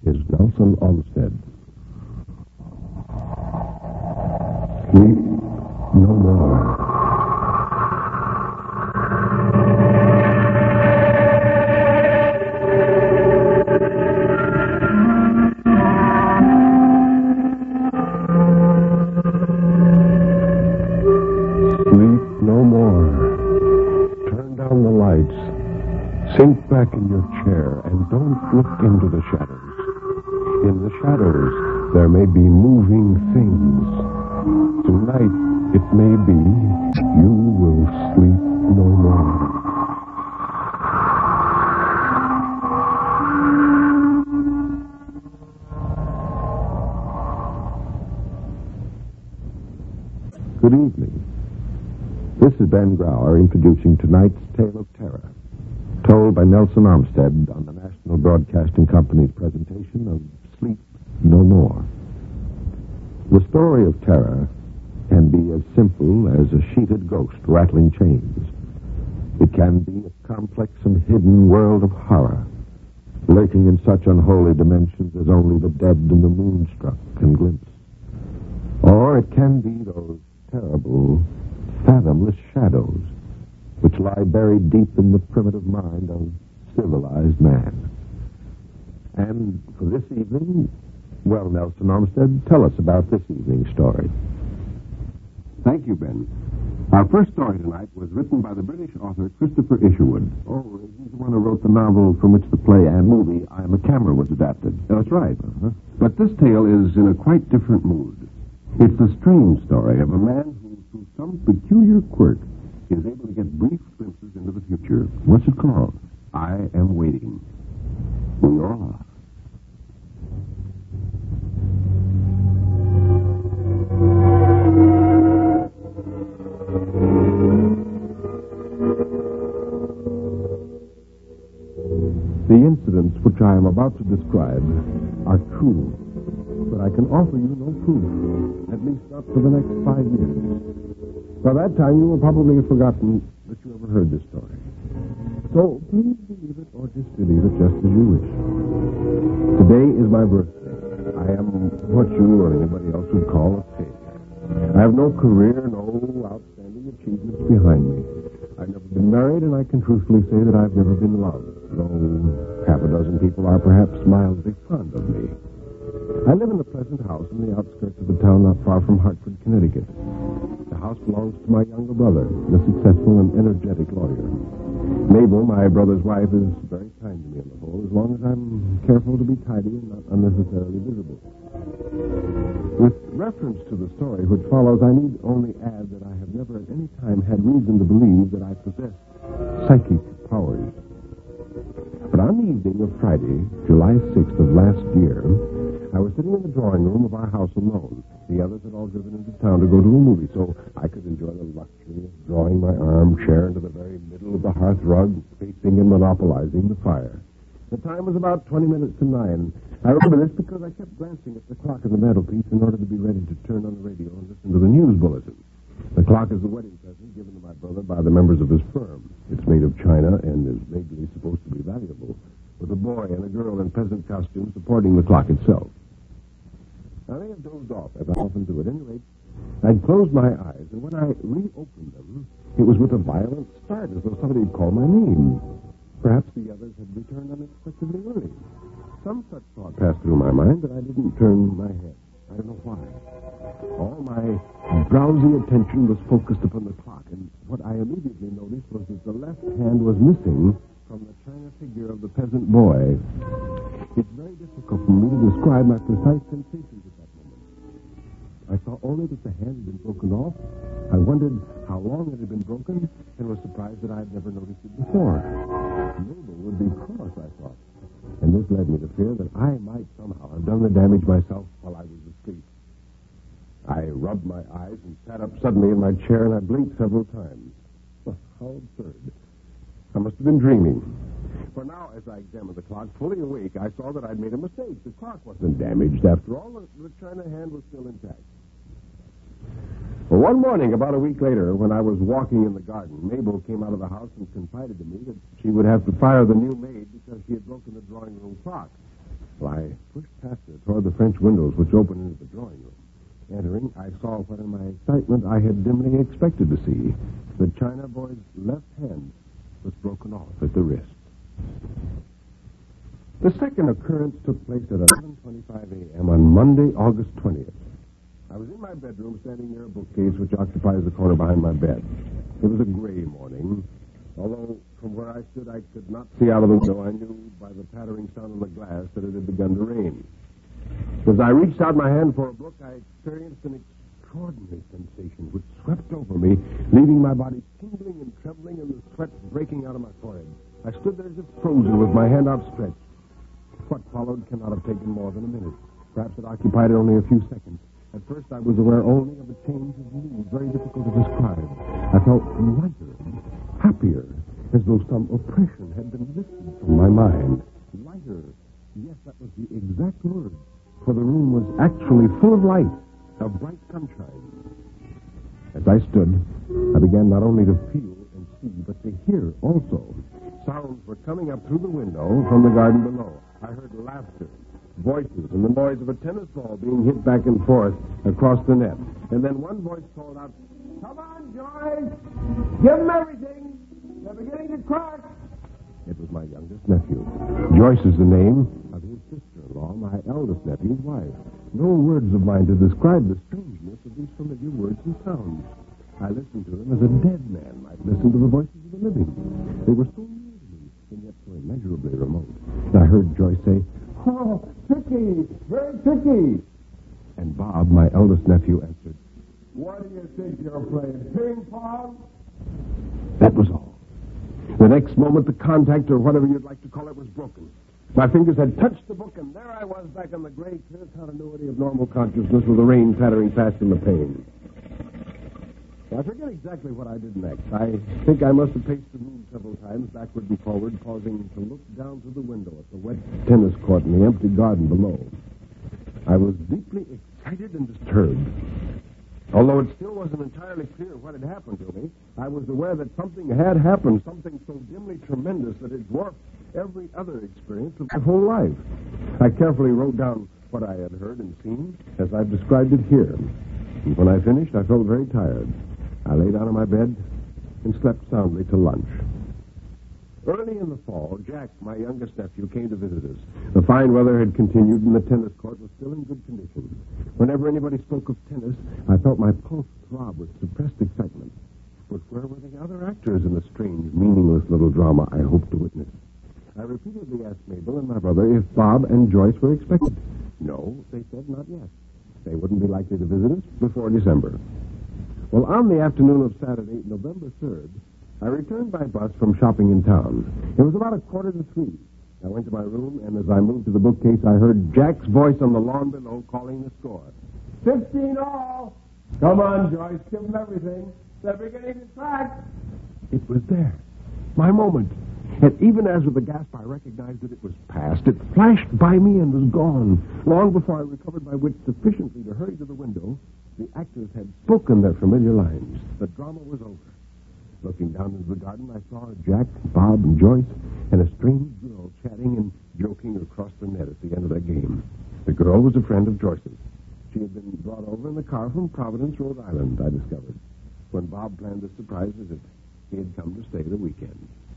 is Nelson Olmsted. Sleep no more. Sleep no more. Turn down the lights. Sink back in your chair and don't look into the shadows. In the shadows, there may be moving things. Tonight, it may be you will sleep no more. Good evening. This is Ben Grauer introducing tonight's Tale of Terror, told by Nelson Olmsted on the National Broadcasting Company's presentation of Sleep No More. The story of terror can be as simple as a sheeted ghost rattling chains. It can be a complex and hidden world of horror, lurking in such unholy dimensions as only the dead and the moonstruck can glimpse. Or it can be those terrible, fathomless shadows which lie buried deep in the primitive mind of civilized man. And for this evening, well, Nelson Olmsted, tell us about this evening's story. Thank you, Ben. Our first story tonight was written by the British author Christopher Isherwood. Oh, he's the one who wrote the novel from which the play and movie I Am a Camera was adapted. That's right. But this tale is in a quite different mood. It's the strange story of a man who, through some peculiar quirk, is able to get brief glimpses into the future. What's it called? I Am Waiting. We are. The incidents which I am about to describe are true, but I can offer you no proof, at least not for the next 5 years. By that time, you will probably have forgotten that you ever heard this story. So, please believe it or disbelieve it just as you wish. Today is my birthday. I am what you or anybody else would call a failure. I have no career, no outstanding achievements behind me. I've never been married, and I can truthfully say that I've never been loved, though half a dozen people are perhaps mildly fond of me. I live in a pleasant house in the outskirts of the town not far from Hartford, Connecticut. The house belongs to my younger brother, a successful and energetic lawyer. Mabel, my brother's wife, is very kind to me on the whole, as long as I'm careful to be tidy and not unnecessarily visible. With reference to the story which follows, I need only add that I have never at any time had reason to believe that I possessed psychic powers. But on the evening of Friday, July 6th of last year, I was sitting in the drawing room of our house alone. The others had all driven into town to go to a movie, so I could enjoy the luxury of drawing my armchair into the very middle of the hearth rug, facing and monopolizing the fire. The time was about 20 minutes to 9. I remember this because I kept glancing at the clock on the mantelpiece in order to be ready to turn on the radio and listen to the news bulletin. The clock is the wedding present given to my brother by the members of his firm. It's made of china and is vaguely supposed to be valuable, with a boy and a girl in peasant costume supporting the clock itself. I may have dozed off, as I often do. At any rate, I'd closed my eyes, and when I reopened them, it was with a violent start, as though somebody had called my name. Perhaps the others had returned unexpectedly early. Some such thought passed through my mind, but I didn't turn my head. I don't know why. All my drowsy attention was focused upon the clock, and what I immediately noticed was that the left hand was missing from the china figure of the peasant boy. It's very difficult for me to describe my precise sensations at that moment. I saw only that the hand had been broken off. I wondered how long it had been broken, and was surprised that I had never noticed it before. Mabel would be cross, I thought, and this led me to fear that I might somehow have done the damage myself while I was asleep. I rubbed my eyes and sat up suddenly in my chair, and I blinked several times. Oh, how absurd. I must have been dreaming. For now, as I examined the clock, fully awake, I saw that I'd made a mistake. The clock wasn't damaged. After all, the china hand was still intact. Well, one morning, about a week later, when I was walking in the garden, Mabel came out of the house and confided to me that she would have to fire the new maid because she had broken the drawing room clock. Well, I pushed past her toward the French windows which opened into the drawing room. Entering, I saw what in my excitement I had dimly expected to see. The China boy's left hand was broken off at the wrist. The second occurrence took place at 11:25 a.m. on Monday, August 20th. I was in my bedroom standing near a bookcase which occupies the corner behind my bed. It was a gray morning. Although from where I stood I could not see out of the window, I knew by the pattering sound of the glass that it had begun to rain. As I reached out my hand for a book, I experienced an extraordinary sensation which swept over me, leaving my body tingling and trembling and the sweat breaking out of my forehead. I stood there as if frozen with my hand outstretched. What followed cannot have taken more than a minute. Perhaps it occupied only a few seconds. At first I was aware only of a change of mood, very difficult to describe. I felt lighter, happier, as though some oppression had been lifted from my mind. Lighter. Yes, that was the exact word. For the room was actually full of light, of bright sunshine. As I stood, I began not only to feel and see, but to hear also. Sounds were coming up through the window from the garden below. I heard laughter, voices, and the noise of a tennis ball being hit back and forth across the net. And then one voice called out, "Come on, Joyce! Give them everything! They're beginning to crack!" It was my youngest nephew. Joyce is the name of his sister-in-law, my eldest nephew's wife. No words of mine to describe the strangeness of these familiar words and sounds. I listened to them as a dead man might listen to the voices of the living. They were so near to me, and yet so immeasurably remote. I heard Joyce say, "Oh, tricky, very tricky." And Bob, my eldest nephew, answered, "What do you think you're playing, ping pong?" That was all. The next moment, the contact, or whatever you'd like to call it, was broken. My fingers had touched the book, and there I was back in the gray, clear continuity of normal consciousness with the rain pattering past in the pane. Well, I forget exactly what I did next. I think I must have paced the room several times, backward and forward, pausing to look down through the window at the wet tennis court and the empty garden below. I was deeply excited and disturbed. Although it still wasn't entirely clear what had happened to me, I was aware that something had happened, something so dimly tremendous that it dwarfed every other experience of my whole life. I carefully wrote down what I had heard and seen as I've described it here. And when I finished, I felt very tired. I lay down on my bed and slept soundly till lunch. Early in the fall, Jack, my youngest nephew, came to visit us. The fine weather had continued and the tennis court was still in good condition. Whenever anybody spoke of tennis, I felt my pulse throb with suppressed excitement. But where were the other actors in the strange, meaningless little drama I hoped to witness? I repeatedly asked Mabel and my brother if Bob and Joyce were expected. No, they said not yet. They wouldn't be likely to visit us before December. Well, on the afternoon of Saturday, November 3rd, I returned by bus from shopping in town. It was about 2:45. I went to my room, and as I moved to the bookcase, I heard Jack's voice on the lawn below calling the score. 15 all! Come on, Joyce, give them everything. They're beginning to crack. It was there. My moment. And even as with a gasp I recognized that it was past, it flashed by me and was gone. Long before I recovered my wits sufficiently to hurry to the window, the actors had spoken their familiar lines. The drama was over. Looking down into the garden, I saw Jack, Bob, and Joyce, and a strange girl chatting and joking across the net at the end of their game. The girl was a friend of Joyce's. She had been brought over in the car from Providence, Rhode Island, I discovered. When Bob planned a surprise visit, he had come to stay the weekend.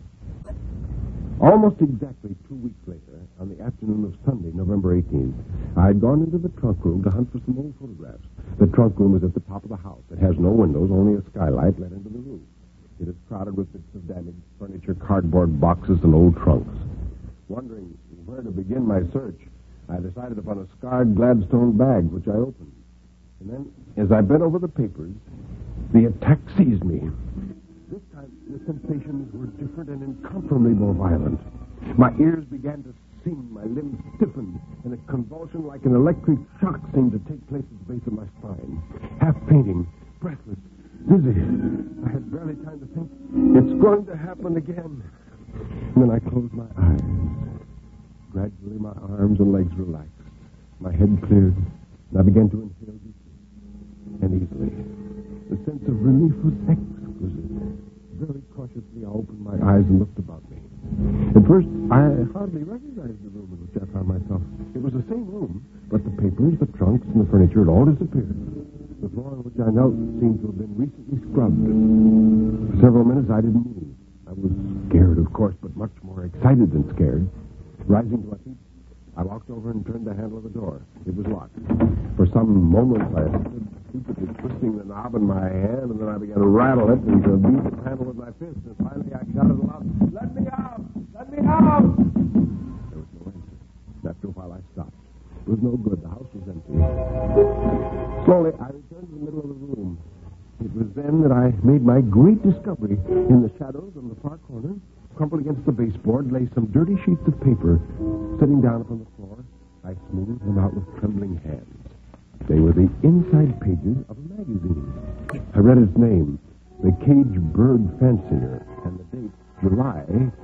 Almost exactly 2 weeks later, on the afternoon of Sunday, November 18th, I had gone into the trunk room to hunt for some old photographs. The trunk room is at the top of the house. It has no windows, only a skylight let into the roof. It is crowded with bits of damaged furniture, cardboard boxes, and old trunks. Wondering where to begin my search, I decided upon a scarred Gladstone bag, which I opened. And then, as I bent over the papers, the attack seized me. This time, the sensations were different and incomparably more violent. My ears began to sing, my limbs stiffened, and a convulsion like an electric shock seemed to take place at the base of my spine. Half fainting, breathless, dizzy. I had barely time to think, it's going to happen again. And then I closed my eyes. Gradually, my arms and legs relaxed. My head cleared, and I began to inhale deeply and easily. The sense of relief was exquisite. Very cautiously, I opened my eyes and looked about me. At first, I hardly recognized the room in which I found myself. It was the same room, but the papers, the trunks, and the furniture had all disappeared. The floor on which I knelt seemed to have been recently scrubbed. For several minutes, I didn't move. I was scared, of course, but much more excited than scared. Rising to my feet, I walked over and turned the handle of the door. It was locked. For some moments, I stood stupidly twisting the knob in my hand, and then I began to rattle it and to beat the handle with my fist. And finally, I shouted aloud, "Let me out! Let me out!" There was no answer. After a while, I stopped. It was no good. The house was empty. Slowly, I returned to the middle of the room. It was then that I made my great discovery. In the shadows on the far corner, crumpled against the baseboard, lay some dirty sheets of paper. Sitting down upon the floor, I smoothed them out with trembling hands. They were the inside pages of a magazine. I read its name, The Cage Bird Fancier, and the date, July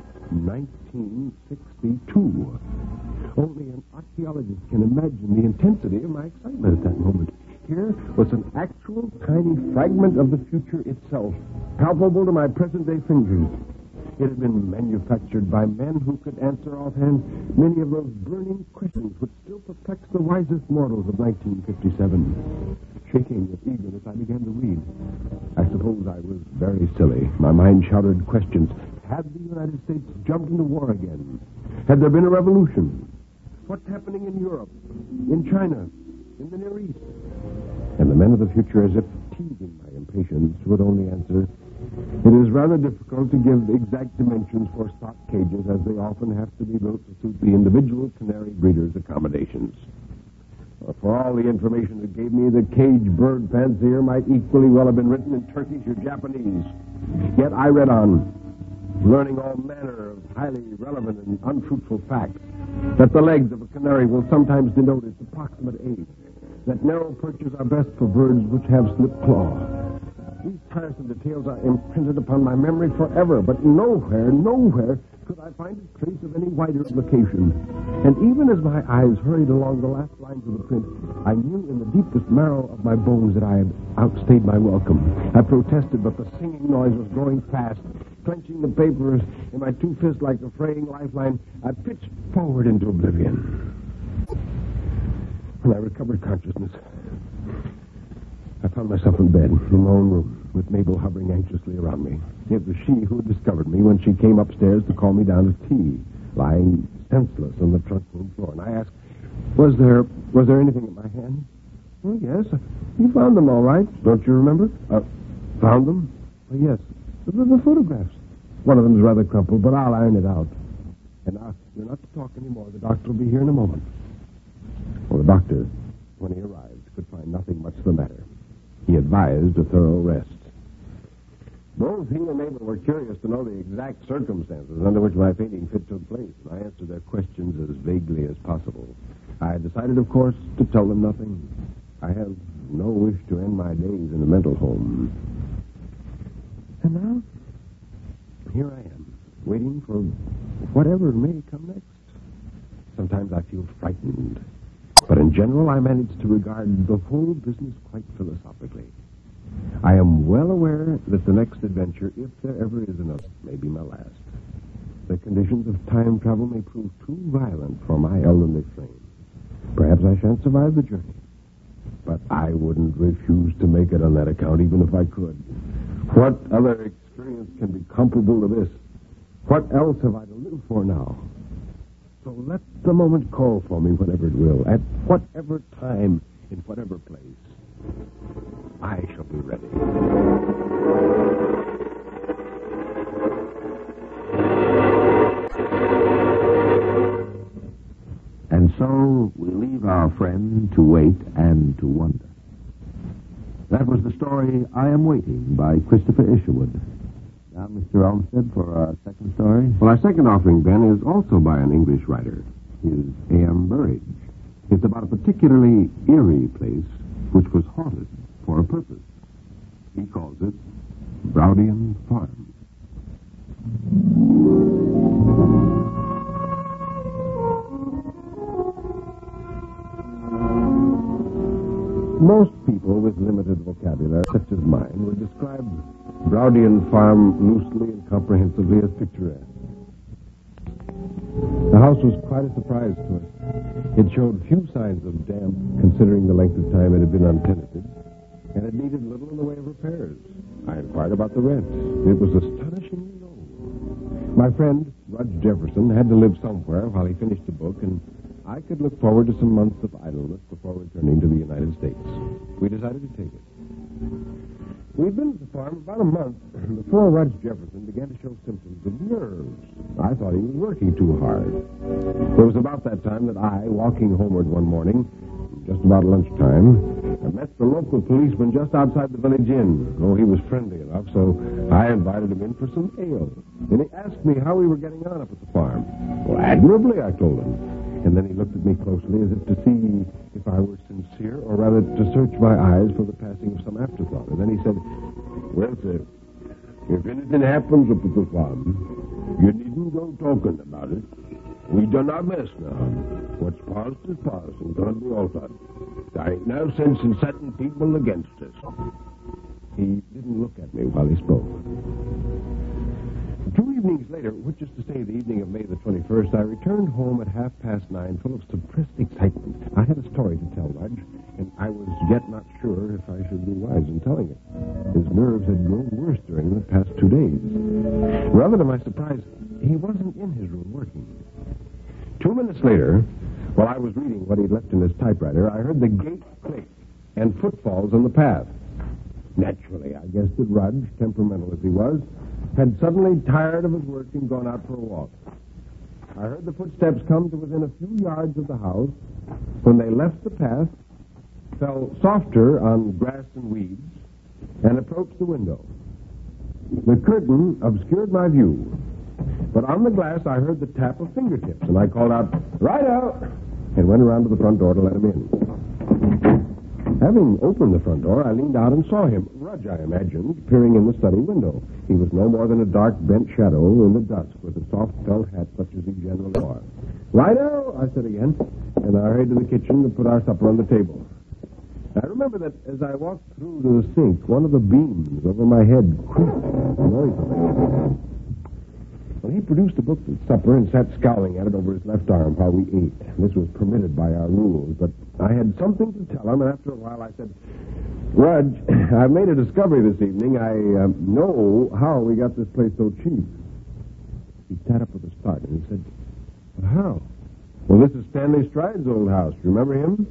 1962. Only an archaeologist can imagine the intensity of my excitement at that moment. Here was an actual tiny fragment of the future itself, palpable to my present-day fingers. It had been manufactured by men who could answer offhand many of those burning questions which still perplex the wisest mortals of 1957. Shaking with eagerness, I began to read. I suppose I was very silly. My mind shouted questions. Had the United States jumped into war again? Had there been a revolution? What's happening in Europe? In China? In the Near East? And the men of the future, as if teasing my impatience, would only answer, "It is rather difficult to give exact dimensions for stock cages, as they often have to be built to suit the individual canary breeder's accommodations." For all the information it gave me, The Cage Bird Fancier might equally well have been written in Turkish or Japanese. Yet I read on, learning all manner of highly relevant and unfruitful facts. That the legs of a canary will sometimes denote its approximate age. That narrow perches are best for birds which have slipped claw. These tiresome details are imprinted upon my memory forever, but nowhere could I find a trace of any wider implication. And even as my eyes hurried along the last lines of the print, I knew in the deepest marrow of my bones that I had outstayed my welcome. I protested, but the singing noise was growing fast. Clenching the papers in my two fists like a fraying lifeline, I pitched forward into oblivion. When I recovered consciousness, I found myself in bed, in my own room, with Mabel hovering anxiously around me. It was she who had discovered me when she came upstairs to call me down to tea, lying senseless on the trunk room floor. And I asked, was there anything in my hand? "Oh, yes. You found them all right. Don't you remember?" Found them? "Oh, yes. The photographs. One of them is rather crumpled, but I'll iron it out. And now, you're not to talk anymore. The doctor will be here in a moment." Well, the doctor, when he arrived, could find nothing much the matter. He advised a thorough rest. Both he and Mabel were curious to know the exact circumstances under which my fainting fit took place, and I answered their questions as vaguely as possible. I had decided, of course, to tell them nothing. I have no wish to end my days in a mental home. And now, here I am, waiting for whatever may come next. Sometimes I feel frightened, but in general I manage to regard the whole business quite philosophically. I am well aware that the next adventure, if there ever is another, may be my last. The conditions of time travel may prove too violent for my elderly frame. Perhaps I shan't survive the journey, but I wouldn't refuse to make it on that account, even if I could. What other experience can be comparable to this? What else have I to live for now? So let the moment call for me whenever it will, at whatever time, in whatever place. I shall be ready. And so we leave our friend to wait and to wonder. That was the story I Am Waiting by Christopher Isherwood. Now, Mr. Olmsted, for our second story. Well, our second offering, Ben, is also by an English writer. His A.M. Burridge. It's about a particularly eerie place which was haunted for a purpose. He calls it Browdian Farm. Most people with limited vocabulary, such as mine, would describe Browdian Farm loosely and comprehensively as picturesque. house was quite a surprise to us. It showed few signs of damp, considering the length of time it had been untenanted, and it needed little in the way of repairs. I inquired about the rent. It was astonishingly low. My friend, Rudge Jefferson, had to live somewhere while he finished the book, and I could look forward to some months of idleness before returning to the United States. We decided to take it. We'd been at the farm about a month before Rudge Jefferson began to show symptoms of nerves. I thought he was working too hard. It was about that time that I, walking homeward one morning, just about lunchtime, I met the local policeman just outside the village inn. Oh, he was friendly enough, so I invited him in for some ale. And he asked me how we were getting on up at the farm. Well, admirably, I told him. And then he looked at me closely as if to see if I were sincere, or rather to search my eyes for the passing of some afterthought. And then he said, "Well, sir, if anything happens up at the farm, you needn't go talking about it. We done our best now. What's past is past and can't be altered. There ain't no sense in setting people against us." He didn't look at me while he spoke. 2 evenings later, which is to say the evening of May the 21st, I returned home at 9:30 full of suppressed excitement. I had a story to tell Rudge, and I was yet not sure if I should be wise in telling it. His nerves had grown worse during the past 2 days. Rather to my surprise, he wasn't in his room working. 2 minutes later, while I was reading what he'd left in his typewriter, I heard the gate click and footfalls on the path. Naturally, I guessed that Rudge, temperamental as he was, had suddenly tired of his work and gone out for a walk. I heard the footsteps come to within a few yards of the house. When they left the path, fell softer on grass and weeds, and approached the window. The curtain obscured my view, but on the glass I heard the tap of fingertips, and I called out, "Right out!" and went around to the front door to let him in. Having opened the front door, I leaned out and saw him, Rudge, I imagined, peering in the study window. He was no more than a dark, bent shadow in the dusk with a soft felt hat such as he generally wore. "Righto," I said again, and I hurried to the kitchen to put our supper on the table. I remember that as I walked through to the sink, one of the beams over my head creaked noisily. Well, he produced a book at supper and sat scowling at it over his left arm while we ate. This was permitted by our rules, but I had something to tell him, and after a while I said, "Rudge, I've made a discovery this evening. I know how we got this place so cheap." He sat up with a start, and he said, "How?" "Well, this is Stanley Stride's old house. Remember him?"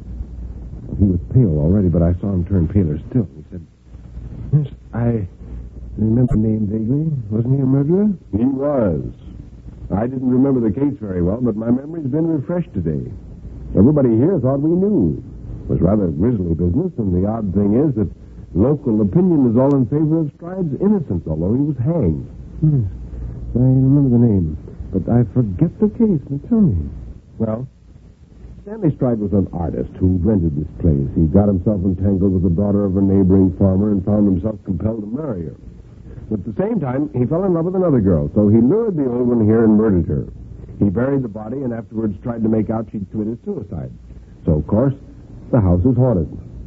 Well, he was pale already, but I saw him turn paler still. He said, "Yes, I remember the name vaguely. Wasn't he a murderer?" "He was. I didn't remember the case very well, but my memory's been refreshed today. Everybody here thought we knew. It was rather a grisly business, and the odd thing is that local opinion is all in favor of Stride's innocence, although he was hanged." "Yes, I remember the name, but I forget the case. Now tell me." "Well, Stanley Stride was an artist who rented this place. He got himself entangled with the daughter of a neighboring farmer and found himself compelled to marry her. At the same time, he fell in love with another girl, so he lured the old one here and murdered her. He buried the body and afterwards tried to make out she'd committed suicide. So, of course, the house is haunted."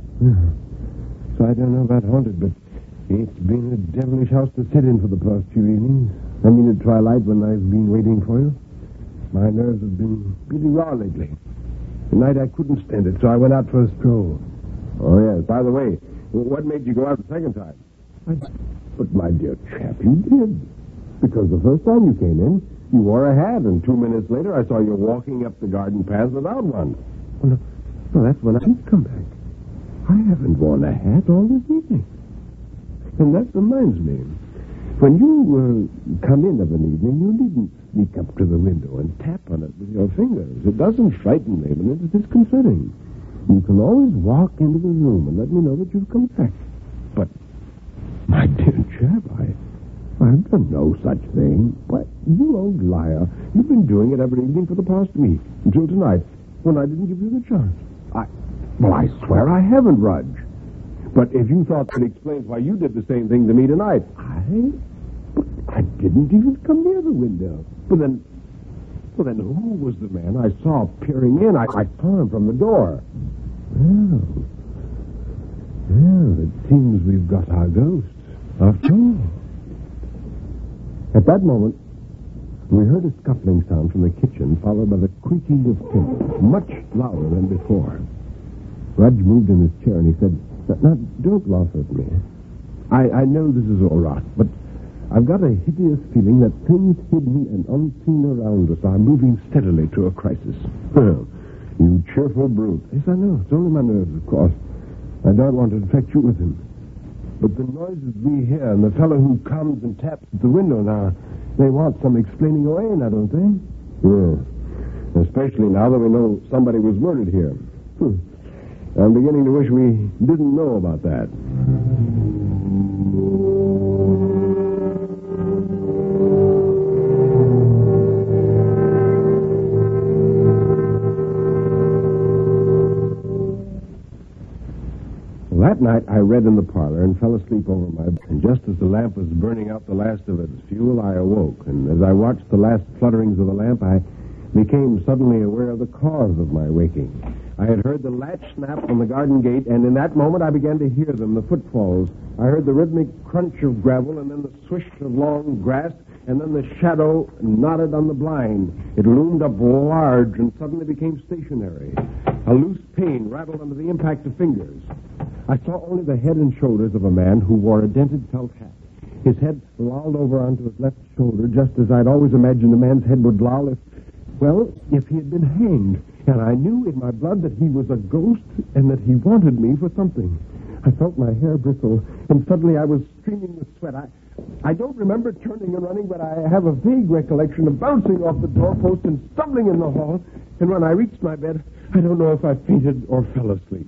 "So I don't know about haunted, but it's been a devilish house to sit in for the past few evenings. I mean at twilight when I've been waiting for you. My nerves have been pretty raw lately. Tonight I couldn't stand it, so I went out for a stroll." "Oh, yes. By the way, what made you go out the second time?" "But, my dear chap, you did. Because the first time you came in, you wore a hat, and 2 minutes later I saw you walking up the garden path without one." "Well, no, that's when I did come back. I haven't worn a hat all this evening. And that reminds me, when you come in of an evening, you needn't sneak up to the window and tap on it with your fingers. It doesn't frighten me, but it's disconcerting. You can always walk into the room and let me know that you've come back." "But, my dear chap, I've done no such thing. Why, you old liar, you've been doing it every evening for the past week, until tonight, when I didn't give you the chance." I swear I haven't, Rudge. But if you thought that explains why you did the same thing to me tonight." But I didn't even come near the window. Well, then who was the man I saw peering in? I saw him from the door." Well, it seems we've got our ghost, after all." At that moment, We heard a scuffling sound from the kitchen, followed by the creaking of timbers, much louder than before. Rudge moved in his chair and he said, "Now, don't laugh at me. I know this is all right, but I've got a hideous feeling that things hidden and unseen around us are moving steadily to a crisis." "Well, you cheerful brute." "Yes, I know. It's only my nerves, of course. I don't want to infect you with them. But the noises we hear and the fellow who comes and taps at the window now, they want some explaining away now, don't they?" "Yeah. Especially now that we know somebody was murdered here. I'm beginning to wish we didn't know about that." That night, I read in the parlor and fell asleep over my bed. And just as the lamp was burning out the last of its fuel, I awoke. And as I watched the last flutterings of the lamp, I became suddenly aware of the cause of my waking. I had heard the latch snap on the garden gate, and in that moment I began to hear them, the footfalls. I heard the rhythmic crunch of gravel, and then the swish of long grass, and then the shadow knotted on the blind. It loomed up large and suddenly became stationary. A loose pane rattled under the impact of fingers. I saw only the head and shoulders of a man who wore a dented felt hat. His head lolled over onto his left shoulder, just as I'd always imagined a man's head would loll if he had been hanged. And I knew in my blood that he was a ghost and that he wanted me for something. I felt my hair bristle, and suddenly I was streaming with sweat. I don't remember turning and running, but I have a vague recollection of bouncing off the doorpost and stumbling in the hall. And when I reached my bed, I don't know if I fainted or fell asleep.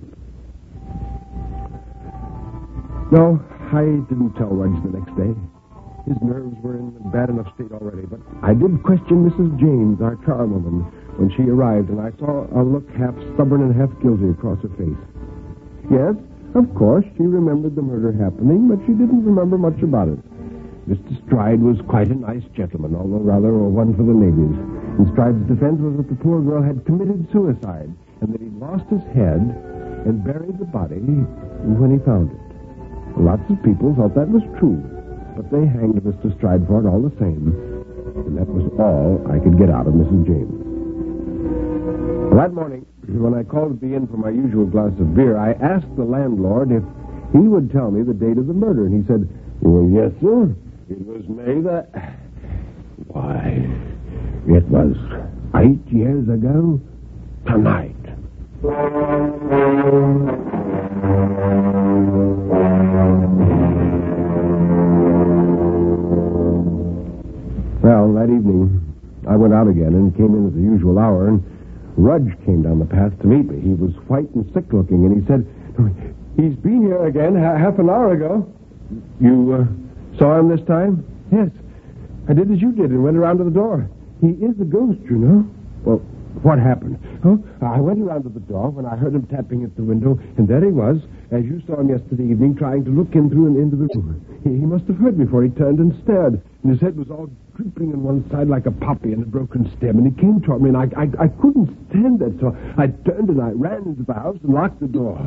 No, I didn't tell Rudge the next day. His nerves were in a bad enough state already, but I did question Mrs. James, our charwoman, when she arrived, and I saw a look half stubborn and half guilty across her face. Yes, of course, she remembered the murder happening, but she didn't remember much about it. Mr. Stride was quite a nice gentleman, although rather a one for the ladies. And Stride's defense was that the poor girl had committed suicide, and that he'd lost his head and buried the body when he found it. Lots of people thought that was true, but they hanged Mr. Stride for it all the same. And that was all I could get out of Mrs. James. That morning, when I called at the inn for my usual glass of beer, I asked the landlord if he would tell me the date of the murder. And he said, "Well, yes, sir. It was May the... Why, it was 8 years ago tonight." Well, that evening, I went out again and came in at the usual hour, and Rudge came down the path to meet me. He was white and sick-looking, and he said, "He's been here again half an hour ago." "You saw him this time?" "Yes. I did as you did and went around to the door. He is a ghost, you know." "Well, what happened?" "Oh, I went around to the door when I heard him tapping at the window, and there he was, as you saw him yesterday evening, trying to look in through and into the room. He must have heard me, for he turned and stared, and his head was all drooping on one side like a poppy in a broken stem, and he came toward me, and I couldn't stand it, so I turned and I ran into the house and locked the door."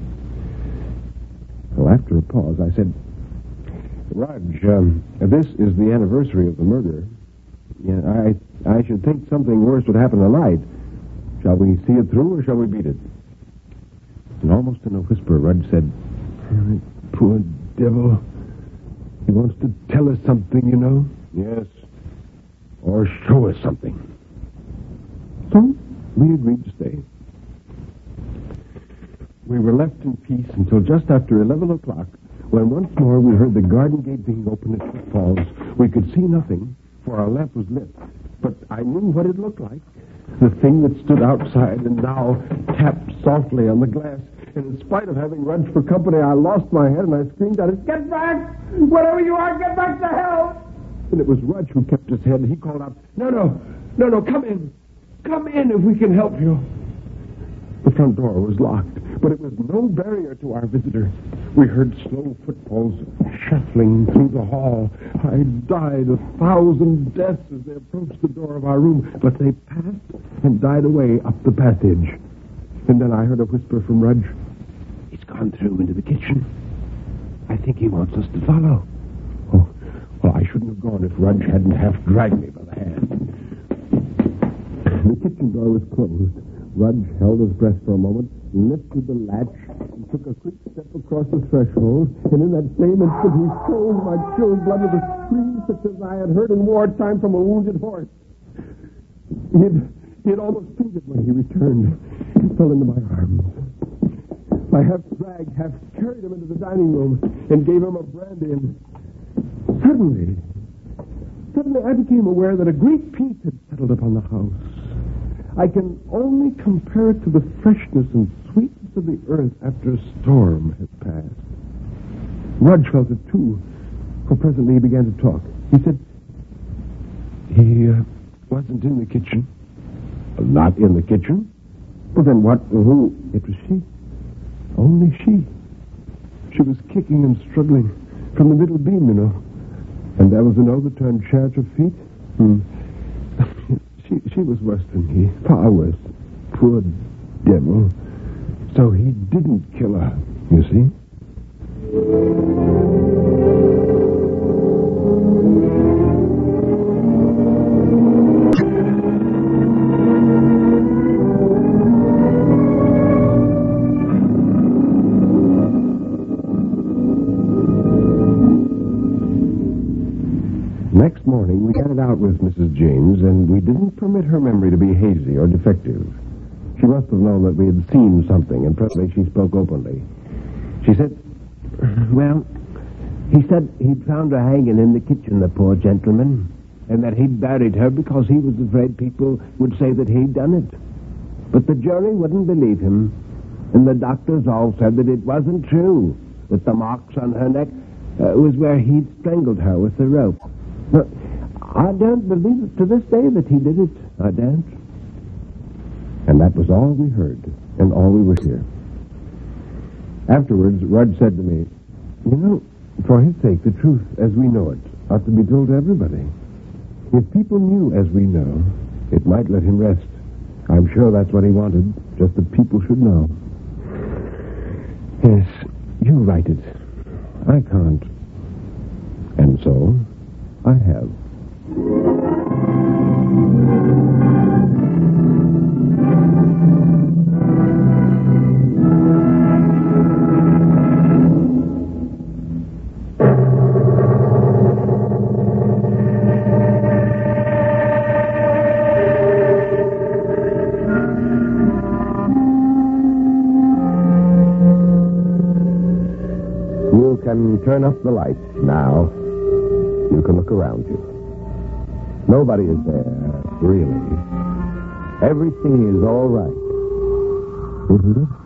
Well, after a pause, I said, "Rudge, this is the anniversary of the murder. Yeah, I should think something worse would happen tonight. Shall we see it through, or shall we beat it?" And almost in a whisper, Rudge said, "Poor devil. He wants to tell us something, you know." "Yes, or show us something." So we agreed to stay. We were left in peace until just after 11 o'clock, when once more we heard the garden gate being opened at footfalls. We could see nothing, for our lamp was lit, but I knew what it looked like. The thing that stood outside and now tapped softly on the glass. And in spite of having Rudge for company, I lost my head and I screamed out, "Get back! Whatever you are, get back to hell!" And it was Rudge who kept his head, and he called out, No, come in. Come in if we can help you." The front door was locked, but it was no barrier to our visitor. We heard slow footfalls shuffling through the hall. I died 1,000 deaths as they approached the door of our room, but they passed and died away up the passage. And then I heard a whisper from Rudge, "He's gone through into the kitchen. I think he wants us to follow." Oh, well, I shouldn't have gone if Rudge hadn't half dragged me by the hand. The kitchen door was closed. Rudge held his breath for a moment, lifted the latch, and took a quick step across the threshold. And in that same instant, he froze my chilled blood with a scream such as I had heard in wartime from a wounded horse. He had almost fainted when he returned and fell into my arms. I half dragged, half carried him into the dining room and gave him a brandy, and suddenly I became aware that a great peace had settled upon the house. I can only compare it to the freshness and sweetness of the earth after a storm has passed. Rudge felt it too, for presently he began to talk. He said, he wasn't in the kitchen. Not in the kitchen? Well, then what? Who? It was she. Only she. She was kicking and struggling from the middle beam, you know. And there was an overturned chair at her feet. She was worse than he. Far worse. Poor devil. So he didn't kill her, you see? Next morning, we headed out with Mrs. James, and we didn't permit her memory to be hazy or defective. She must have known that we had seen something, and presently she spoke openly. She said, well, he said he'd found her hanging in the kitchen, the poor gentleman, and that he'd buried her because he was afraid people would say that he'd done it. But the jury wouldn't believe him, and the doctors all said that it wasn't true, that the marks on her neck was where he'd strangled her with the rope. But I don't believe it to this day that he did it. I don't. And that was all we heard, and all we would hear. Afterwards, Rudge said to me, you know, for his sake, the truth as we know it ought to be told to everybody. If people knew as we know, it might let him rest. I'm sure that's what he wanted, just that people should know. Yes, you write it. I can't. And so, I have. You can turn up the lights now. You can look around you. Nobody is there, really. Everything is all right. Isn't it?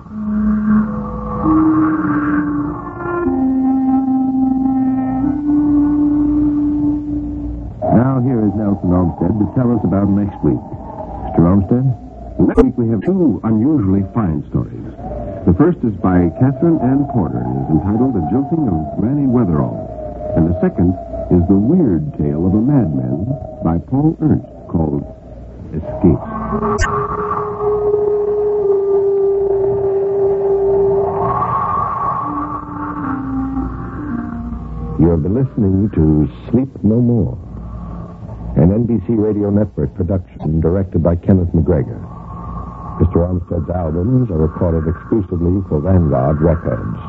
Now here is Nelson Olmsted to tell us about next week. Mr. Olmsted? Next week we have two unusually fine stories. The first is by Catherine Ann Porter and is entitled The Jilting of Granny Weatherall. And the second is The Weird Tale of a Madman by Paul Ernst, called Escape. You have been listening to Sleep No More, an NBC Radio Network production directed by Kenneth McGregor. Mr. Olmsted's albums are recorded exclusively for Vanguard Records.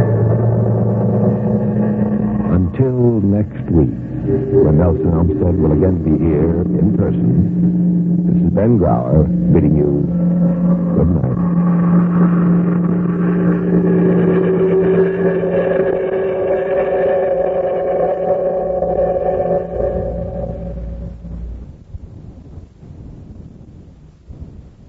Until next week, when Nelson Olmsted will again be here in person, this is Ben Grauer bidding you